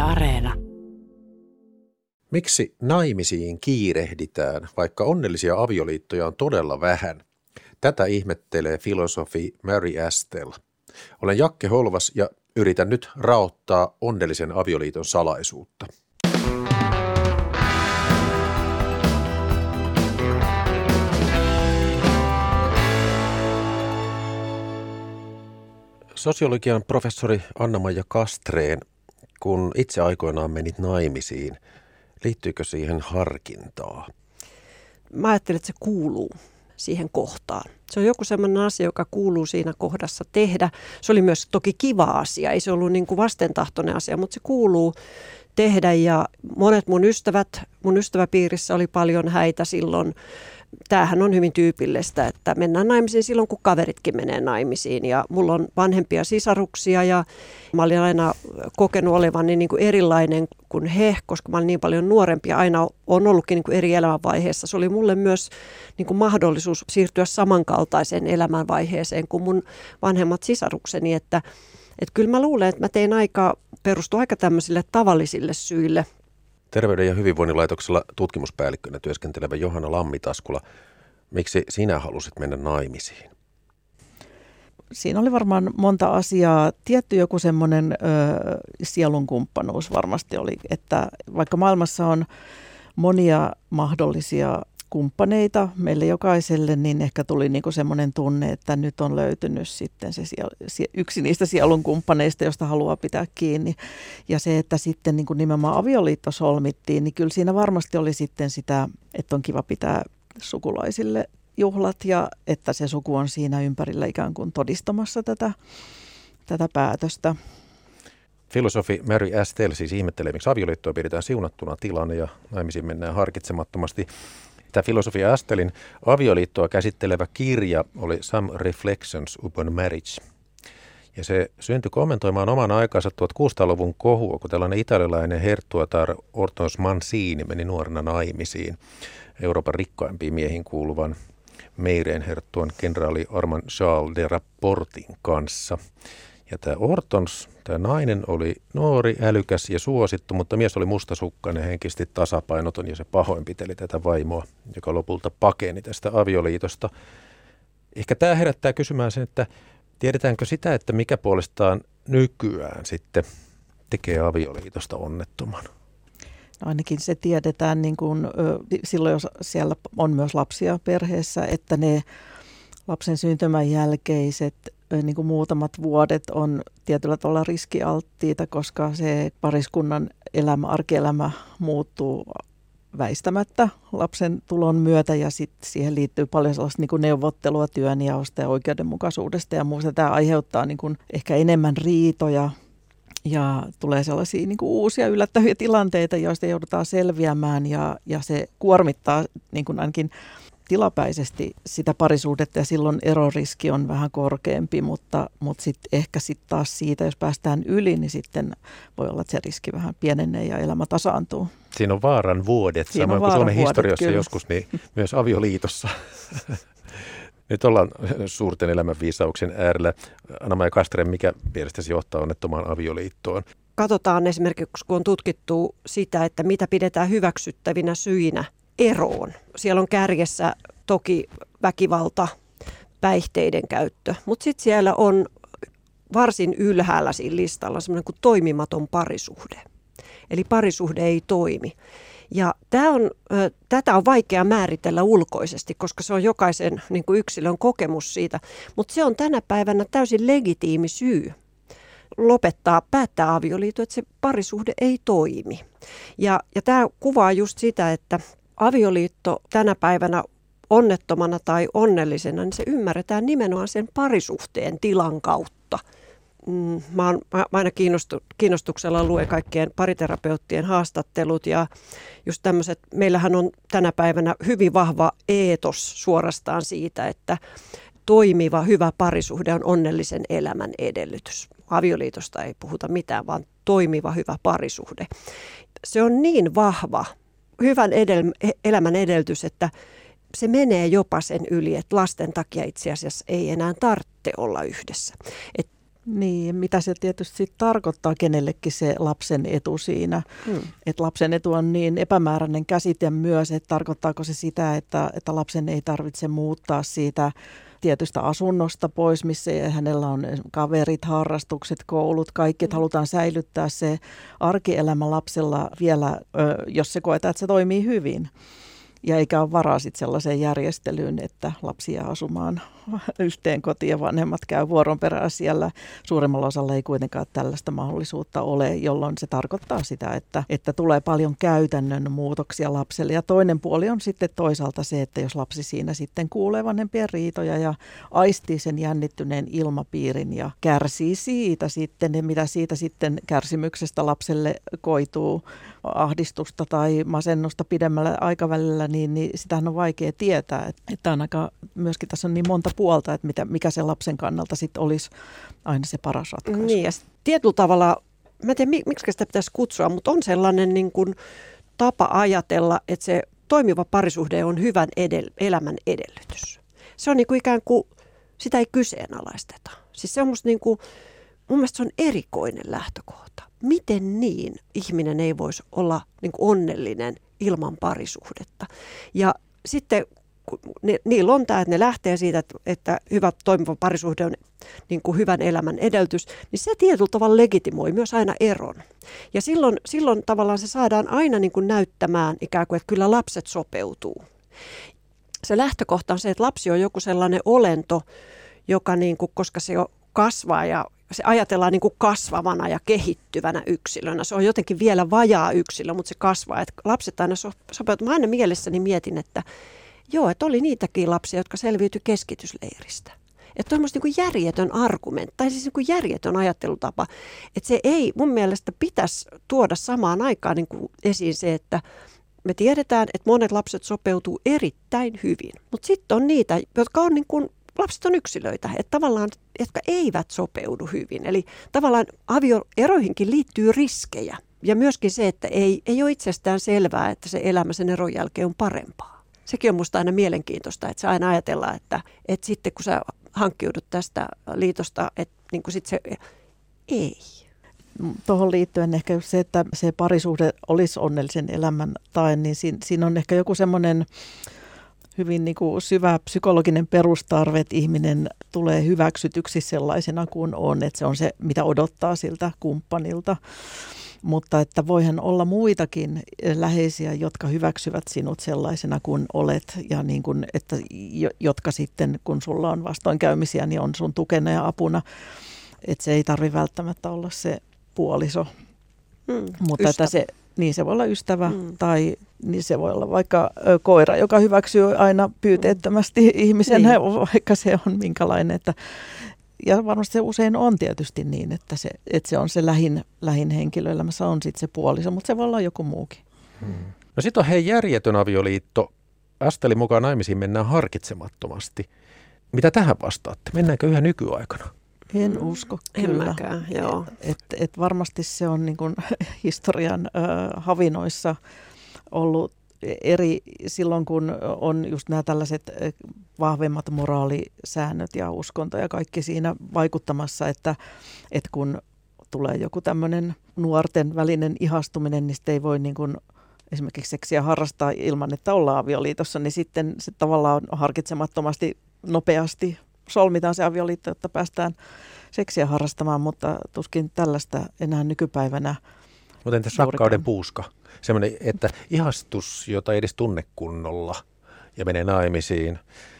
Areena. Miksi naimisiin kiirehditään, vaikka onnellisia avioliittoja on todella vähän? Tätä ihmettelee filosofi Mary Astell. Olen Jakke Holvas ja yritän nyt raottaa onnellisen avioliiton salaisuutta. Sosiologian professori Anna-Maija Castrén, kun itse aikoinaan menit naimisiin, liittyykö siihen harkintaa? Mä ajattelin, että se kuuluu siihen kohtaan. Se on joku sellainen asia, joka kuuluu siinä kohdassa tehdä. Se oli myös toki kiva asia, ei se ollut niin kuin vastentahtoinen asia, mutta se kuuluu tehdä. Ja monet mun ystäväpiirissä oli paljon häitä silloin. Tämähän on hyvin tyypillistä, että mennään naimisiin silloin, kun kaveritkin menee naimisiin. Ja mulla on vanhempia sisaruksia ja mä olin aina kokenut olevani niin kuin erilainen kuin he, koska mä olin niin paljon nuorempi ja aina on ollutkin niin kuin eri elämänvaiheessa. Se oli mulle myös niin kuin mahdollisuus siirtyä samankaltaiseen elämänvaiheeseen kuin mun vanhemmat sisarukseni. Että kyllä mä luulen, että mä tein perustui aika tämmöisille tavallisille syille. Terveyden ja hyvinvoinnin laitoksella tutkimuspäällikkönä työskentelevä Johanna Lammitaskula. Miksi sinä halusit mennä naimisiin? Siinä oli varmaan monta asiaa. Tietty joku semmoinen sielunkumppanuus varmasti oli, että vaikka maailmassa on monia mahdollisia kumppaneita meille jokaiselle, niin ehkä tuli niinku semmoinen tunne, että nyt on löytynyt sitten yksi niistä sielunkumppaneista, josta haluaa pitää kiinni. Ja se, että sitten niinku nimenomaan avioliitto solmittiin, niin kyllä siinä varmasti oli sitten sitä, että on kiva pitää sukulaisille juhlat ja että se suku on siinä ympärillä ikään kuin todistamassa tätä päätöstä. Filosofi Mary Astell siis ihmettelee, miksi avioliittoa pidetään siunattuna tilana ja naimisiin mennään harkitsemattomasti. Tämä filosofi Astellin avioliittoa käsittelevä kirja oli Some Reflections upon Marriage. Ja se syntyi kommentoimaan oman aikansa 1600-luvun kohua, kun tällainen italialainen herttuatar Ortons Mancini meni nuorena naimisiin Euroopan rikkaimpiin miehiin kuuluvan Meireen herttuan kenraali Armand Charles de Rapportin kanssa. Ja tämä Ortons, tämä nainen oli nuori, älykäs ja suosittu, mutta mies oli mustasukkainen, henkisesti tasapainoton ja se pahoinpiteli tätä vaimoa, joka lopulta pakeni tästä avioliitosta. Ehkä tämä herättää kysymään sen, että tiedetäänkö sitä, että mikä puolestaan nykyään sitten tekee avioliitosta onnettoman? No ainakin se tiedetään niin kuin, silloin, jos siellä on myös lapsia perheessä, että ne lapsen syntymän jälkeiset niin kuin muutamat vuodet on tietyllä tavalla riskialttiita, koska se pariskunnan arkielämä muuttuu väistämättä lapsen tulon myötä ja sitten siihen liittyy paljon sellaista niin kuin neuvottelua työnjaosta ja oikeudenmukaisuudesta ja muusta. Tämä aiheuttaa niin kuin ehkä enemmän riitoja ja tulee sellaisia niin kuin uusia yllättäviä tilanteita, joista joudutaan selviämään ja se kuormittaa niin kuin ainakin tilapäisesti sitä parisuhdetta ja silloin eroriski on vähän korkeampi, mutta ehkä sitten taas siitä, jos päästään yli, niin sitten voi olla, että se riski vähän pienenee ja elämä tasaantuu. Siinä on vaaran vuodet, samoin kuin Suomen historiassa kyllä. Joskus, niin myös avioliitossa. Nyt ollaan suurten elämänviisauksien äärellä. Anna-Maija Castrén, mikä mielestäsi johtaa onnettomaan avioliittoon? Katsotaan esimerkiksi, kun on tutkittu sitä, että mitä pidetään hyväksyttävinä syinä eroon. Siellä on kärjessä toki väkivalta, päihteiden käyttö, mutta sitten siellä on varsin ylhäällä siinä listalla semmoinen kuin toimimaton parisuhde. Eli parisuhde ei toimi. Ja tätä on vaikea määritellä ulkoisesti, koska se on jokaisen niin kuin yksilön kokemus siitä, mutta se on tänä päivänä täysin legitiimi syy päättää avioliitto, että se parisuhde ei toimi. Ja tämä kuvaa just sitä, että avioliitto tänä päivänä onnettomana tai onnellisena, niin se ymmärretään nimenomaan sen parisuhteen tilan kautta. Mä aina kiinnostuksella luen kaikkien pariterapeuttien haastattelut ja just tämmöiset, meillähän on tänä päivänä hyvin vahva eetos suorastaan siitä, että toimiva, hyvä parisuhde on onnellisen elämän edellytys. Avioliitosta ei puhuta mitään, vaan toimiva, hyvä parisuhde. Se on niin vahva, hyvän elämän edellytys, että se menee jopa sen yli, että lasten takia itse asiassa ei enää tarvitse olla yhdessä. Niin, mitä se tietysti sit tarkoittaa kenellekin se lapsen etu siinä. Että lapsen etu on niin epämääräinen käsite myös, että tarkoittaako se sitä, että lapsen ei tarvitse muuttaa siitä tietystä asunnosta pois, missä hänellä on kaverit, harrastukset, koulut, kaikki, että halutaan säilyttää se arkielämä lapsella vielä, jos se koetaan, että se toimii hyvin. Ja eikä ole varaa sitten sellaiseen järjestelyyn, että lapsi jää asumaan yhteen kotiin ja vanhemmat käy vuoron perään siellä. Suurimmalla osalla ei kuitenkaan tällaista mahdollisuutta ole, jolloin se tarkoittaa sitä, että tulee paljon käytännön muutoksia lapselle. Ja toinen puoli on sitten toisaalta se, että jos lapsi siinä sitten kuulee vanhempien riitoja ja aistii sen jännittyneen ilmapiirin ja kärsii siitä sitten, mitä siitä sitten kärsimyksestä lapselle koituu, ahdistusta tai masennusta pidemmällä aikavälillä, niin sitähän on vaikea tietää. Että on aika, myöskin tässä on niin monta puolta, että mikä sen lapsen kannalta sitten olisi aina se paras ratkaisu. Niin, ja tietyllä tavalla, mä en tiedä miksi sitä pitäisi kutsua, mutta on sellainen niin kuin tapa ajatella, että se toimiva parisuhde on hyvän elämän edellytys. Se on niin kuin ikään kuin, sitä ei kyseenalaisteta. Siis se on musta niin kuin, mun mielestä se on erikoinen lähtökohta. Miten niin ihminen ei voisi olla niin kuin onnellinen ilman parisuhdetta? Ja sitten niillä on tämä, että ne lähtee siitä, että hyvä toimiva parisuhde on niin kuin hyvän elämän edellytys, niin se tietyllä tavalla legitimoi myös aina eron. Ja silloin tavallaan se saadaan aina niin kuin näyttämään ikään kuin, että kyllä lapset sopeutuu. Se lähtökohta on se, että lapsi on joku sellainen olento, joka niin kuin, koska se kasvaa ja se ajatellaan niin kuin kasvavana ja kehittyvänä yksilönä. Se on jotenkin vielä vajaa yksilö, mutta se kasvaa. Että lapset aina sopeutuvat. Mä aina mielessäni mietin, että oli niitäkin lapsia, jotka selviytyi keskitysleiristä. Että on musta niin kuin järjetön argumentti, tai siis niin kuin järjetön ajattelutapa. Että se ei mun mielestä pitäisi tuoda samaan aikaan niin kuin esiin se, että me tiedetään, että monet lapset sopeutuu erittäin hyvin. Mutta sitten on niitä, jotka on niin kuin lapset on yksilöitä, että tavallaan, jotka eivät sopeudu hyvin. Eli tavallaan avioeroihinkin liittyy riskejä. Ja myöskin se, että ei ole itsestään selvää, että se elämä sen eron jälkeen on parempaa. Sekin on musta aina mielenkiintoista, että se aina ajatellaan, että sitten kun sä hankkiudut tästä liitosta, että niin kuin sit se ei. Tuohon liittyen ehkä se, että se parisuhde olisi onnellisen elämän tae, niin siinä on ehkä joku semmoinen hyvin niin kuin syvä psykologinen perustarve, että ihminen tulee hyväksytyksi sellaisena kuin on, että se on se, mitä odottaa siltä kumppanilta. Mutta että voihan olla muitakin läheisiä, jotka hyväksyvät sinut sellaisena kuin olet ja niin kuin, että jotka sitten, kun sulla on vastoinkäymisiä, niin on sun tukena ja apuna. Että se ei tarvitse välttämättä olla se puoliso, mutta että se voi olla ystävä tai niin se voi olla vaikka koira, joka hyväksyy aina pyyteettömästi ihmisen, vaikka se on minkälainen. Ja varmasti se usein on tietysti niin, että se on se lähin henkilö elämässä on sitten se puoliso, mutta se voi olla joku muukin. No sitten on järjetön avioliitto. Astelin mukaan naimisiin mennään harkitsemattomasti. Mitä tähän vastaatte? Mennäänkö yhä nykyaikana? En usko kyllä. Mäkään, joo. Et varmasti se on niin kuin historian havinoissa ollut eri silloin, kun on just nämä tällaiset vahvemmat moraalisäännöt ja uskonto ja kaikki siinä vaikuttamassa, että kun tulee joku tämmöinen nuorten välinen ihastuminen, niin sitten ei voi niin kuin esimerkiksi seksiä harrastaa ilman, että ollaan avioliitossa, niin sitten se tavallaan harkitsemattomasti nopeasti solmitaan se avioliitto, jotta päästään seksiä harrastamaan, mutta tuskin tällaista enää nykypäivänä. Mutta entäs rakkauden puuska? Sellainen, että ihastus, jota ei edes tunne kunnolla ja menee naimisiin.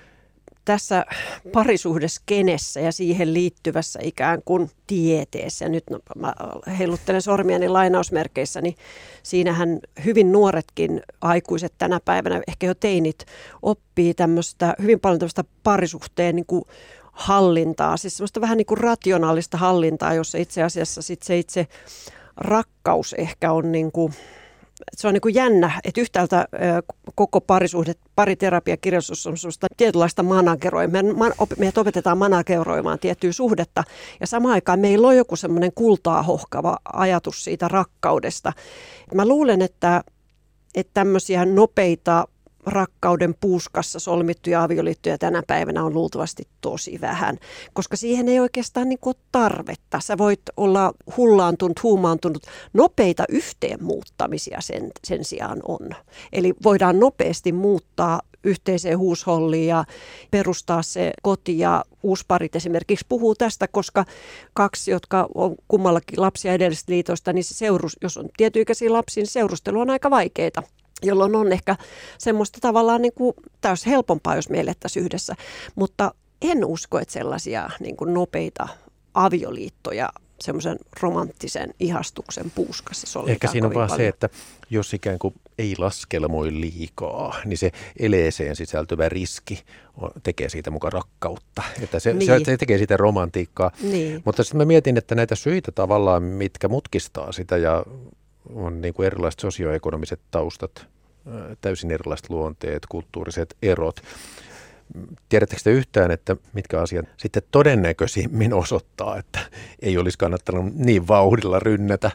Tässä parisuhdeskenessä ja siihen liittyvässä ikään kuin tieteessä, nyt mä heiluttelen sormiani lainausmerkeissä, niin siinähän hyvin nuoretkin aikuiset tänä päivänä, ehkä jo teinit, oppii hyvin paljon tämmöistä parisuhteen niin kuin hallintaa, siis semmoista vähän niin kuin rationaalista hallintaa, jossa itse asiassa se itse rakkaus ehkä on niin kuin, se on niin kuin jännä, että yhtäältä koko pariterapiakirjallisuus on sellaista tietynlaista manageroimaa. Meidät opetetaan manageroimaan tiettyä suhdetta ja samaan aikaan meillä on joku semmoinen kultaa hohkava ajatus siitä rakkaudesta. Mä luulen, että tämmöisiä nopeita rakkauden puuskassa solmittuja avioliittoja tänä päivänä on luultavasti tosi vähän, koska siihen ei oikeastaan niin kuin ole tarvetta. Sä voit olla huumaantunut. Nopeita yhteenmuuttamisia sen sijaan on. Eli voidaan nopeasti muuttaa yhteiseen huusholliin ja perustaa se koti, ja uusparit esimerkiksi puhuu tästä, koska kaksi, jotka on kummallakin lapsia edellisestä liitosta, niin se jos on tietyikäisiä lapsia, niin seurustelu on aika vaikeaa, jolloin on ehkä semmoista tavallaan niin kuin, tämä olisi helpompaa, jos me elettäisiin yhdessä, mutta en usko, että sellaisia niin kuin nopeita avioliittoja semmoisen romanttisen ihastuksen puuskassa solmitaan. Ehkä siinä on vaan paljon. se, että jos ikään kuin ei laskelmoi liikaa, niin se eleeseen sisältyvä riski tekee siitä mukaan rakkautta. Että se tekee siitä romantiikkaa. Niin. Mutta sitten mä mietin, että näitä syitä tavallaan, mitkä mutkistaa sitä ja on niin kuin erilaiset sosioekonomiset taustat, täysin erilaiset luonteet, kulttuuriset erot. Tiedättekö te yhtään, että mitkä asiat sitten todennäköisimmin osoittaa, että ei olisi kannattanut niin vauhdilla rynnätä?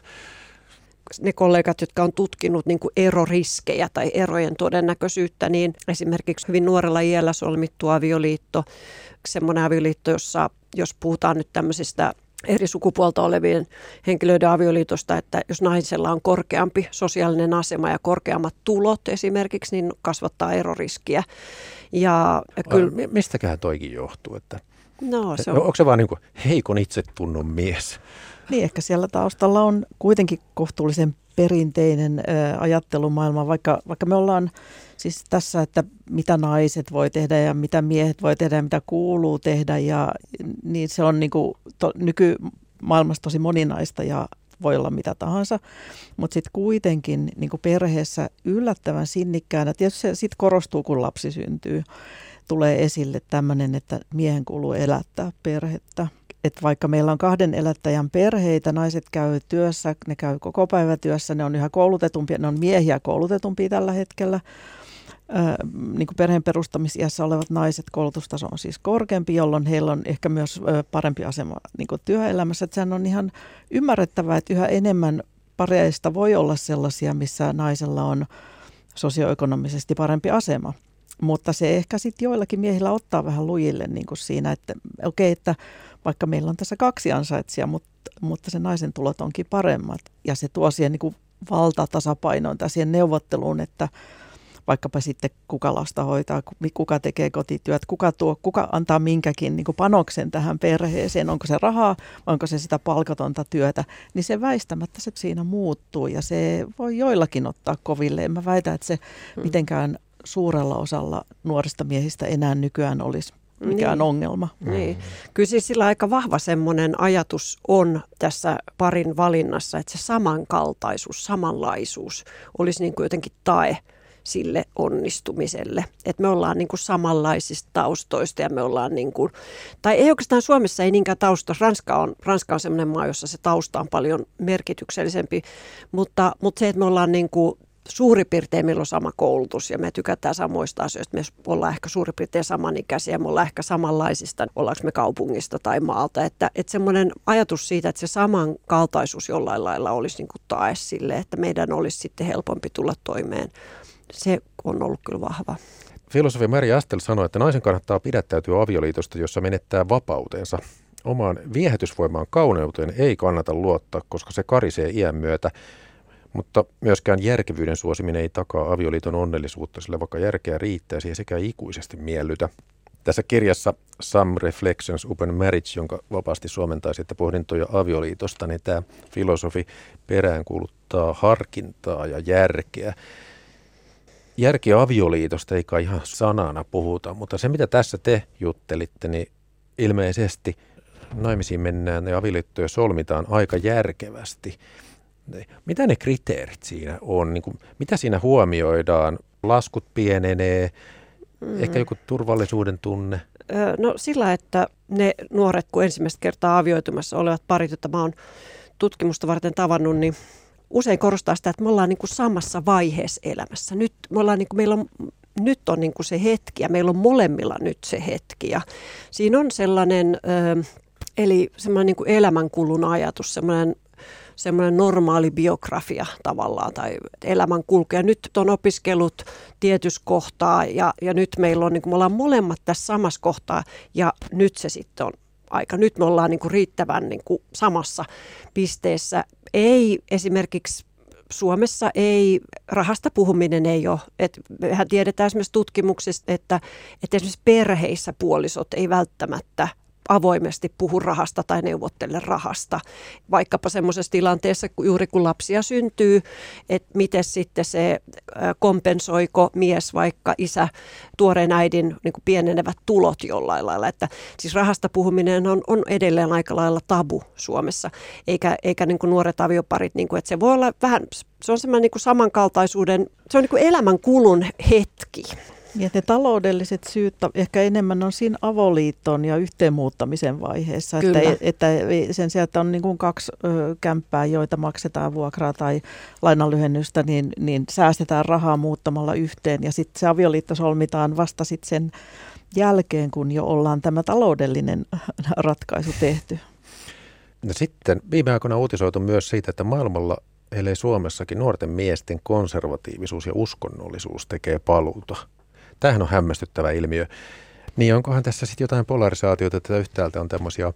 Ne kollegat, jotka on tutkinut niin kuin eroriskejä tai erojen todennäköisyyttä, niin esimerkiksi hyvin nuorella iällä solmittu avioliitto, semmoinen avioliitto, jossa jos puhutaan nyt tämmöisistä eri sukupuolta olevien henkilöiden avioliitosta, että jos naisella on korkeampi sosiaalinen asema ja korkeammat tulot esimerkiksi, niin kasvattaa eroriskiä. Ja kyllä, mistäköhän toikin johtuu? Että onko se vaan niin kuin heikon itsetunnon mies? Niin, ehkä siellä taustalla on kuitenkin kohtuullisen perinteinen ajattelumaailma, vaikka me ollaan siis tässä, että mitä naiset voi tehdä ja mitä miehet voi tehdä ja mitä kuuluu tehdä, ja niin se on niin kuin nykymaailmassa tosi moninaista ja voi olla mitä tahansa, mutta sitten kuitenkin niin kuin perheessä yllättävän sinnikkäänä, tietysti se sitten korostuu, kun lapsi syntyy, tulee esille tämmöinen, että miehen kuuluu elättää perhettä. Että vaikka meillä on 2 elättäjän perheitä, naiset käy työssä, ne käy koko päivätyössä, ne on yhä koulutetumpia, ne on miehiä koulutetumpia tällä hetkellä. Niin kuin perheen perustamisiässä olevat naiset, koulutustaso on siis korkeampi, jolloin heillä on ehkä myös parempi asema niin kuin työelämässä. Että sehän on ihan ymmärrettävää, että yhä enemmän pareista voi olla sellaisia, missä naisella on sosioekonomisesti parempi asema. Mutta se ehkä sitten joillakin miehillä ottaa vähän lujille niin kuin siinä, että okei, että vaikka meillä on tässä 2 ansaitsijaa, mutta se naisen tulot onkin paremmat. Ja se tuo siihen niin kuin valtatasapainoon tai siihen neuvotteluun, että vaikkapa sitten kuka lasta hoitaa, kuka tekee kotityöt, kuka antaa minkäkin niin kuin panoksen tähän perheeseen, onko se rahaa vai onko se sitä palkatonta työtä, niin se väistämättä se siinä muuttuu ja se voi joillakin ottaa koville. En mä väitä, että se mitenkään suurella osalla nuorista miehistä enää nykyään olisi mikään ongelma. Niin. Kyllä siis sillä aika vahva semmoinen ajatus on tässä parin valinnassa, että se samankaltaisuus, samanlaisuus olisi niin kuin jotenkin tae sille onnistumiselle. Että me ollaan niin kuin samanlaisista taustoista ja me ollaan niin kuin, tai ei oikeastaan Suomessa ei niinkään tausta. Ranska on semmoinen maa, jossa se tausta on paljon merkityksellisempi, mutta se, että me ollaan niin kuin suurin piirtein meillä on sama koulutus ja me tykätään samoista asioista. Me ollaan ehkä suurin piirtein samanikäisiä, me ollaan ehkä samanlaisista, ollaanko me kaupungista tai maalta. Että semmoinen ajatus siitä, että se samankaltaisuus jollain lailla olisi niin kuin tae sille, että meidän olisi sitten helpompi tulla toimeen. Se on ollut kyllä vahva. Filosofi Mary Astel sanoi, että naisen kannattaa pidättäytyä avioliitosta, jossa menettää vapautensa. Omaan viehätysvoimaan kauneuteen ei kannata luottaa, koska se karisee iän myötä. Mutta myöskään järkevyyden suosiminen ei takaa avioliiton onnellisuutta, sillä vaikka järkeä riittää, siihen sekä ikuisesti miellytä. Tässä kirjassa Some Reflections Upon Marriage, jonka vapaasti suomentaisi, että pohdintoja avioliitosta, niin tämä filosofi peräänkuuluttaa harkintaa ja järkeä. Järkeä avioliitosta ei kai ihan sanana puhuta, mutta se mitä tässä te juttelitte, niin ilmeisesti naimisiin mennään ja avioliittoja solmitaan aika järkevästi. Mitä ne kriteerit siinä on? Niin kuin, mitä siinä huomioidaan? Laskut pienenee, ehkä joku turvallisuuden tunne? No sillä, että ne nuoret, kun ensimmäistä kertaa avioitumassa olevat parit, joita mä oon tutkimusta varten tavannut, niin usein korostaa sitä, että me ollaan niin kuin samassa vaiheessa elämässä. Nyt on niin kuin se hetki ja meillä on molemmilla nyt se hetki. Ja siinä on sellainen, eli semmoinen niin kuin elämänkulun ajatus, semmoinen semmoinen normaali biografia tavallaan tai elämänkulku. Ja nyt on opiskellut tietyssä kohtaa ja nyt meillä on, niin kuin me ollaan molemmat tässä samassa kohtaa ja nyt se sitten on aika. Nyt me ollaan niin kuin riittävän niin kuin samassa pisteessä. Ei esimerkiksi Suomessa ei, rahasta puhuminen ei ole. Mehän tiedetään esimerkiksi tutkimuksista, että esimerkiksi perheissä puolisot ei välttämättä avoimesti puhu rahasta tai neuvottele rahasta. Vaikkapa semmoisessa tilanteessa, juuri kun lapsia syntyy, että miten sitten se kompensoiko mies, vaikka isä, tuoreen äidin niin kuin pienenevät tulot jollain lailla. Että siis rahasta puhuminen on edelleen aika lailla tabu Suomessa, eikä niin kuin nuoret avioparit, niin kuin, että se voi olla vähän, se on semmoinen niin kuin samankaltaisuuden, se on niin kuin elämänkulun hetki. Ja ne taloudelliset syyt ehkä enemmän on siinä avoliiton ja yhteenmuuttamisen vaiheessa, että sen sijaan, että on niin kuin 2 kämppää, joita maksetaan vuokraa tai lainanlyhennystä, niin säästetään rahaa muuttamalla yhteen ja sitten se avioliitto solmitaan vasta sitten sen jälkeen, kun jo ollaan tämä taloudellinen ratkaisu tehty. No sitten viime aikoina uutisoitu myös siitä, että maailmalla ellei Suomessakin nuorten miesten konservatiivisuus ja uskonnollisuus tekee paluuta. Tämähän on hämmästyttävä ilmiö. Niin onkohan tässä sitten jotain polarisaatiota, että yhtäältä on tämmöisiä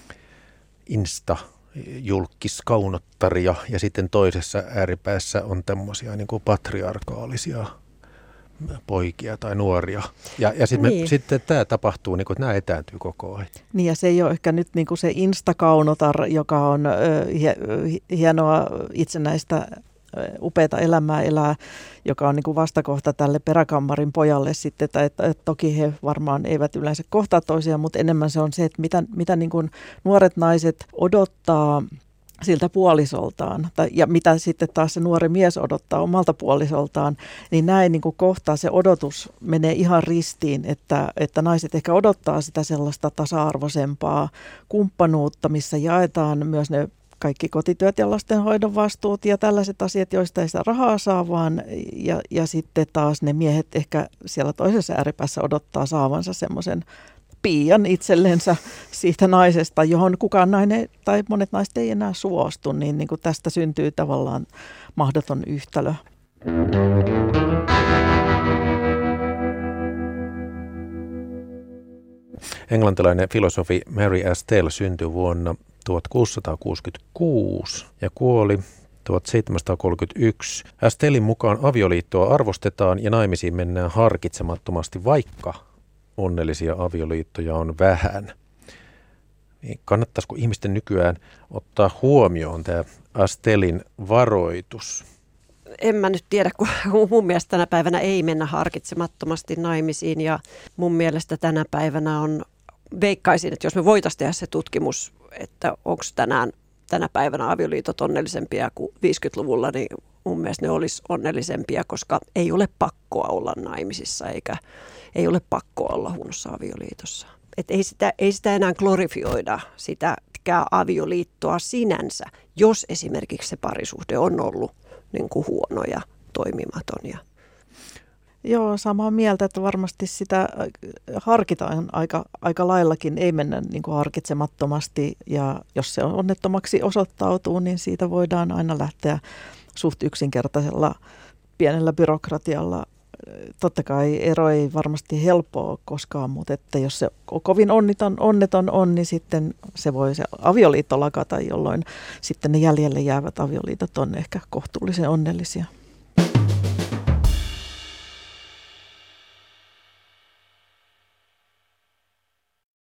julkiskaunottaria ja sitten toisessa ääripäässä on tämmöisiä niin kuin patriarkaalisia poikia tai nuoria. Ja sitten tämä tapahtuu, niin kuin, että nämä etääntyy koko ajan. Niin ja se ei ole ehkä nyt niin kuin se instakaunotar, joka on hienoa itsenäistä upeata elämää elää, joka on niin kuin vastakohta tälle peräkammarin pojalle sitten, että toki he varmaan eivät yleensä kohtaa toisiaan, mutta enemmän se on se, että mitä niin kuin nuoret naiset odottaa siltä puolisoltaan, ja mitä sitten taas se nuori mies odottaa omalta puolisoltaan, niin näin niin kuin kohtaa se odotus menee ihan ristiin, että naiset ehkä odottaa sitä sellaista tasa-arvoisempaa kumppanuutta, missä jaetaan myös ne kaikki kotityöt ja lastenhoidon vastuut ja tällaiset asiat, joista ei sitä rahaa saa, vaan ja sitten taas ne miehet ehkä siellä toisessa ääripäässä odottaa saavansa semmoisen piian itsellensä siitä naisesta, johon kukaan nainen tai monet naiset ei enää suostu, niin kuin tästä syntyy tavallaan mahdoton yhtälö. Englantilainen filosofi Mary Astell syntyi vuonna 1666 ja kuoli 1731. Astellin mukaan avioliittoa arvostetaan ja naimisiin mennään harkitsemattomasti, vaikka onnellisia avioliittoja on vähän. Niin kannattaisiko ihmisten nykyään ottaa huomioon tämä Astellin varoitus? En mä nyt tiedä, kun mun mielestä tänä päivänä ei mennä harkitsemattomasti naimisiin ja mun mielestä tänä päivänä veikkaisin, että jos me voitaisiin tehdä se tutkimus, että onko tänä päivänä avioliitot onnellisempia kuin 50-luvulla, niin mun mielestä ne olisi onnellisempia, koska ei ole pakkoa olla naimisissa eikä ei ole pakkoa olla huonossa avioliitossa. Et ei sitä enää glorifioida sitäkään avioliittoa sinänsä, jos esimerkiksi se parisuhde on ollut niin kuin huono ja toimimaton. Joo, samaa mieltä, että varmasti sitä harkitaan aika laillakin, ei mennä niin kuin harkitsemattomasti, ja jos se onnettomaksi osoittautuu, niin siitä voidaan aina lähteä suht yksinkertaisella pienellä byrokratialla. Totta kai ero ei varmasti helppoa koskaan, mutta että jos se kovin onneton on, niin sitten se voi se avioliitto lakata, jolloin sitten ne jäljelle jäävät avioliitot on ehkä kohtuullisen onnellisia.